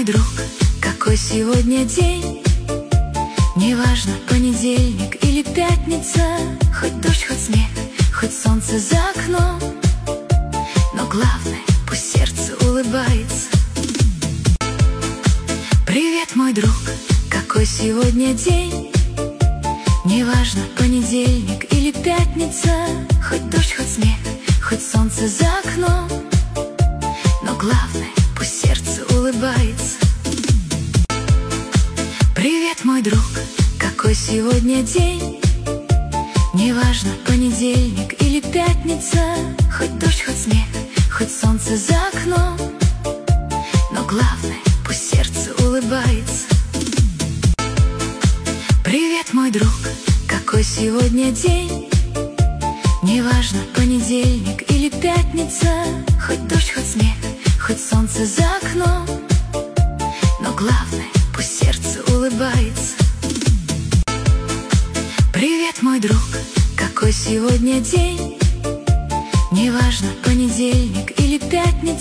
мой друг, какой сегодня день. Неважно, понедельник или пятница, хоть дождь, хоть снег, хоть солнце за окном, но главное, пусть сердце улыбается. Привет, мой друг, какой сегодня день. Неважно, понедельник или пятница, хоть дождь, хоть снег, хоть солнце за окном, но главное, пусть сердце улыбается. Привет, мой друг, какой сегодня день. Неважно, понедельник или пятница, хоть дождь, хоть снег, хоть солнце за окном, но главное, пусть сердце улыбается. Привет, мой друг, какой сегодня день. Неважно, понедельник или пятница, хоть дождь, хоть снег, хоть солнце за окном, но главное, пусть сердце улыбается. Привет, мой друг, какой сегодня день. Неважно, понедельник или пятница,